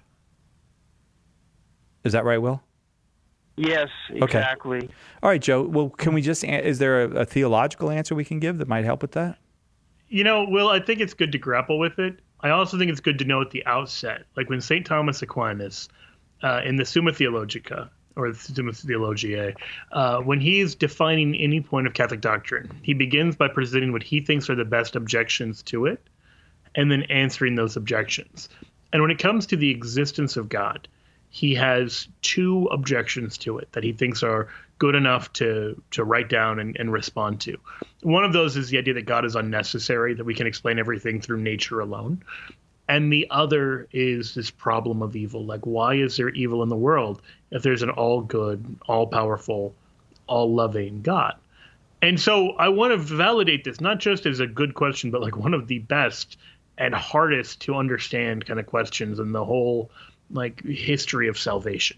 Is that right, Will? Yes, exactly. Okay. All right, Joe. Well, can we just? Is there a theological answer we can give that might help with that? Will, I think it's good to grapple with it. I also think it's good to know at the outset, like when St. Thomas Aquinas, in the Summa Theologica, or the Summa Theologiae, when he's defining any point of Catholic doctrine, he begins by presenting what he thinks are the best objections to it, and then answering those objections. And when it comes to the existence of God, he has two objections to it that he thinks are good enough to write down and respond to. One of those is the idea that God is unnecessary, that we can explain everything through nature alone. And the other is this problem of evil. Like, why is there evil in the world if there's an all-good, all-powerful, all-loving God? And so I want to validate this, not just as a good question, but like one of the best and hardest to understand kind of questions in the whole history of salvation.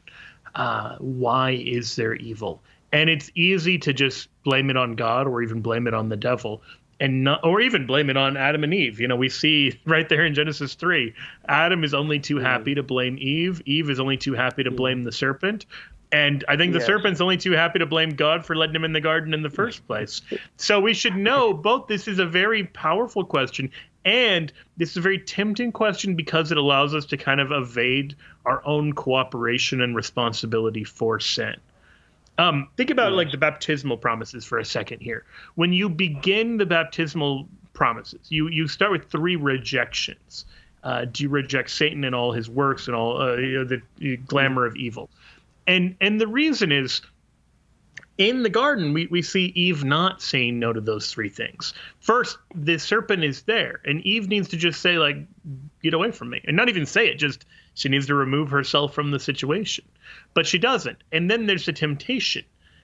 Why is there evil? And it's easy to just blame it on God or even blame it on the devil, or even blame it on Adam and Eve. We see right there in Genesis 3, Adam is only too happy to blame Eve. Eve is only too happy to blame the serpent. And I think the serpent's only too happy to blame God for letting him in the garden in the first place. So we should know both this is a very powerful question, and this is a very tempting question because it allows us to kind of evade our own cooperation and responsibility for sin. Think about the baptismal promises for a second here. When you begin the baptismal promises, you start with 3 rejections. Do you reject Satan and all his works and all the glamour of evil? And the reason is, in the garden, we see Eve not saying no to those 3 things. First, the serpent is there, and Eve needs to just say, get away from me. And not even say it, just she needs to remove herself from the situation. But she doesn't. And then there's the temptation.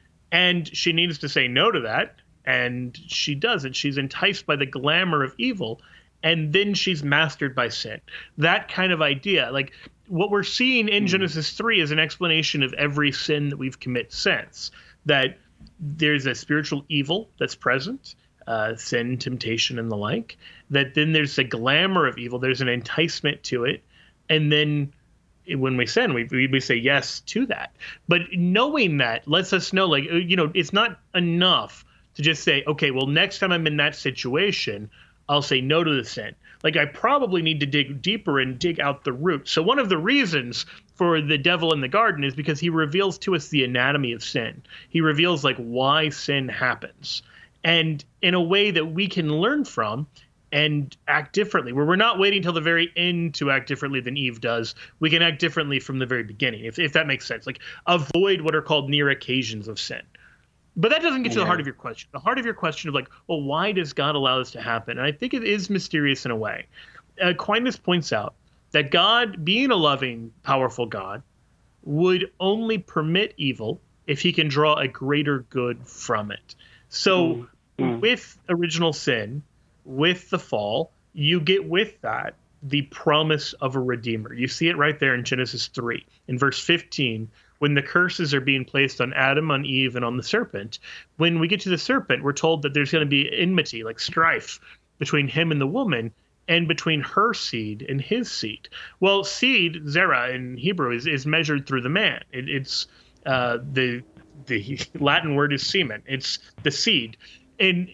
And she needs to say no to that, and she doesn't. She's enticed by the glamour of evil, and then she's mastered by sin. That kind of idea. What we're seeing in Genesis 3 is an explanation of every sin that we've committed since. That there's a spiritual evil that's present, sin, temptation, and the like. That then there's a glamour of evil. There's an enticement to it. And then when we sin, we say yes to that. But knowing that lets us know, it's not enough to just say, okay, well, next time I'm in that situation, I'll say no to the sin. I probably need to dig deeper and dig out the root. So one of the reasons for the devil in the garden is because he reveals to us the anatomy of sin. He reveals why sin happens, and in a way that we can learn from and act differently, where we're not waiting till the very end to act differently than Eve does. We can act differently from the very beginning, if that makes sense. Avoid what are called near occasions of sin. But that doesn't get to the heart of your question. The heart of your question of well, why does God allow this to happen? And I think it is mysterious in a way. Aquinas points out that God, being a loving, powerful God, would only permit evil if he can draw a greater good from it. So with original sin, with the fall, you get with that the promise of a redeemer. You see it right there in Genesis 3. In verse 15, when the curses are being placed on Adam, on Eve, and on the serpent, when we get to the serpent, we're told that there's going to be enmity, strife between him and the woman, and between her seed and his seed. Well, seed, zera in Hebrew, is measured through the man. It's the Latin word is semen. It's the seed. And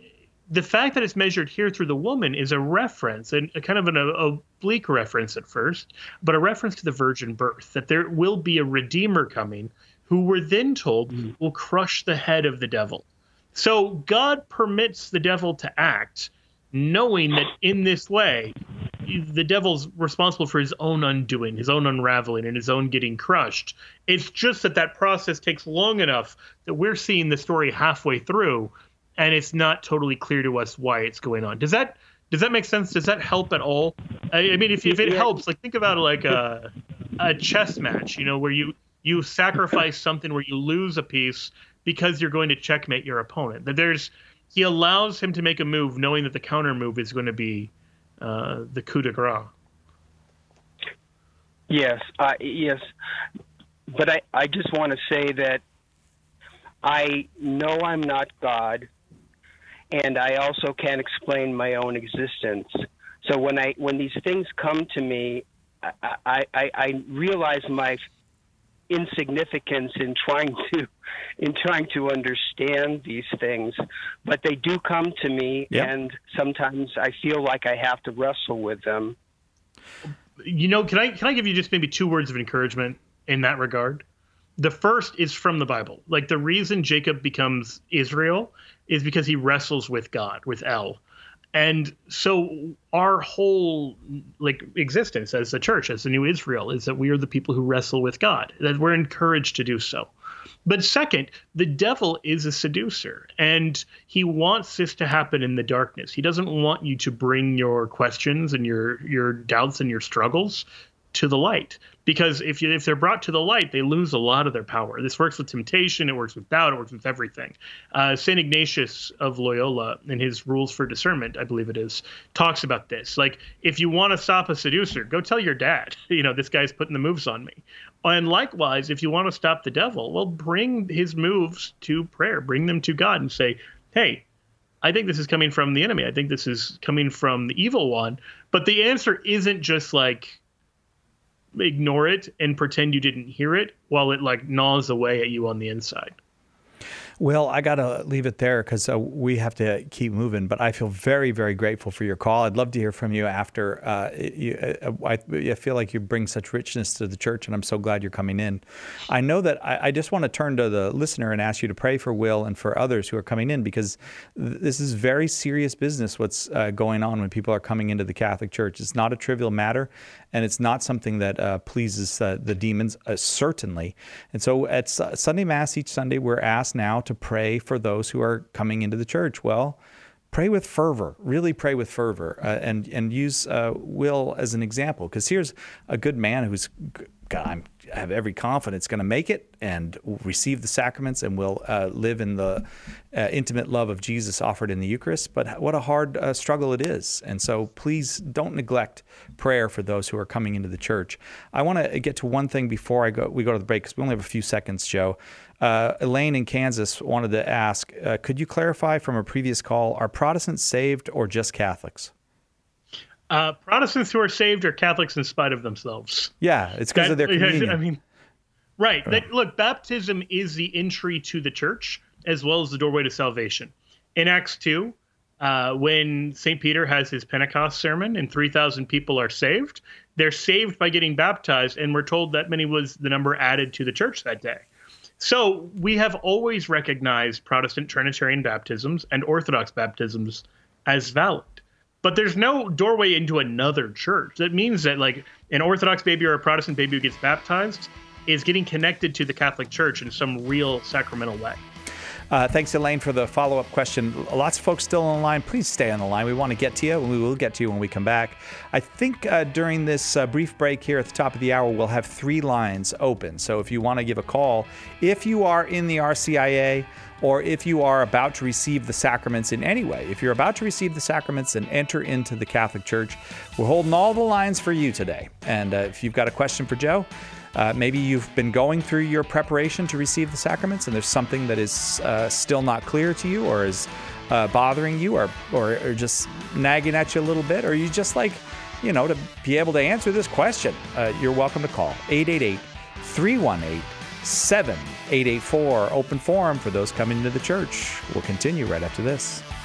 the fact that it's measured here through the woman is a reference, and a kind of an oblique reference at first, but a reference to the virgin birth, that there will be a redeemer coming who we're then told will crush the head of the devil. So God permits the devil to act, knowing that in this way, the devil's responsible for his own undoing, his own unraveling, and his own getting crushed. It's just that process takes long enough that we're seeing the story halfway through, and it's not totally clear to us why it's going on. Does that make sense? Does that help at all? I mean, if it helps, like think about like a chess match, where you sacrifice something where you lose a piece because you're going to checkmate your opponent. That he allows him to make a move knowing that the counter move is going to be the coup de grace. Yes, yes. But I just want to say that I know I'm not God, and I also can't explain my own existence. So when these things come to me, I realize my insignificance in trying to understand these things, but they do come to me, and sometimes I feel like I have to wrestle with them. Can I give you just maybe 2 words of encouragement in that regard? The first is from the Bible. Like the reason Jacob becomes Israel is because he wrestles with God, with El. And so our whole existence as a church, as the new Israel, is that we are the people who wrestle with God, that we're encouraged to do so. But second, the devil is a seducer, and he wants this to happen in the darkness. He doesn't want you to bring your questions and your doubts and your struggles to the light, because if they're brought to the light, they lose a lot of their power. This works with temptation, it works with doubt, it works with everything. St. Ignatius of Loyola, in his Rules for Discernment, I believe it is, talks about this. Like, if you want to stop a seducer, go tell your dad, this guy's putting the moves on me. And likewise, if you want to stop the devil, well, bring his moves to prayer, bring them to God and say, hey, I think this is coming from the enemy. I think this is coming from the evil one. But the answer isn't just like, ignore it and pretend you didn't hear it while it gnaws away at you on the inside. Well, I got to leave it there because we have to keep moving, but I feel very, very grateful for your call. I'd love to hear from you after. I feel like you bring such richness to the church, and I'm so glad you're coming in. I know that I just want to turn to the listener and ask you to pray for Will and for others who are coming in, because this is very serious business, what's going on when people are coming into the Catholic Church. It's not a trivial matter, and it's not something that pleases the demons, certainly. And so at Sunday Mass each Sunday, we're asked now to pray for those who are coming into the church. Well, pray with fervor, really pray with fervor, and use Will as an example, because here's a good man who's, I have every confidence, going to make it and receive the sacraments and will live in the intimate love of Jesus offered in the Eucharist. But what a hard struggle it is. And so please don't neglect prayer for those who are coming into the church. I want to get to one thing before we go to the break, because we only have a few seconds, Joe. Elaine in Kansas wanted to ask, could you clarify from a previous call, are Protestants saved or just Catholics? Protestants who are saved are Catholics in spite of themselves. Yeah, it's because of their communion. I mean, right. Look, baptism is the entry to the church as well as the doorway to salvation. In Acts 2, when St. Peter has his Pentecost sermon and 3,000 people are saved, they're saved by getting baptized, and we're told that many was the number added to the church that day. So we have always recognized Protestant Trinitarian baptisms and Orthodox baptisms as valid. But there's no doorway into another church. That means that an Orthodox baby or a Protestant baby who gets baptized is getting connected to the Catholic Church in some real sacramental way. Thanks, Elaine, for the follow-up question. Lots of folks still on the line. Please stay on the line. We want to get to you, and we will get to you when we come back. I think during this brief break here at the top of the hour, we'll have 3 lines open. So if you want to give a call, if you are in the RCIA, or if you are about to receive the sacraments in any way, if you're about to receive the sacraments and enter into the Catholic Church, we're holding all the lines for you today. And if you've got a question for Joe, maybe you've been going through your preparation to receive the sacraments and there's something that is still not clear to you, or is bothering you, or just nagging at you a little bit, or you just to be able to answer this question, you're welcome to call 888-318-7884, open forum for those coming into the church. We'll continue right after this.